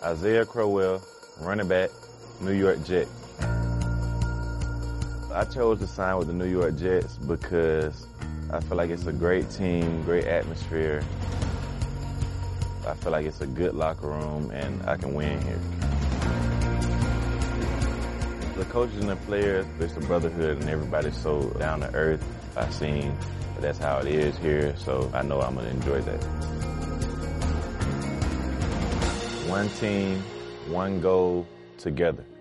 Isaiah Crowell, running back, New York Jets. I chose to sign with the New York Jets because I feel like it's a great team, great atmosphere. I feel like it's a good locker room, and I can win here. The coaches and the players, it's a brotherhood, and everybody's so down to earth. I've seen that's how it is here, so I know I'm going to enjoy that. One team, one goal, together.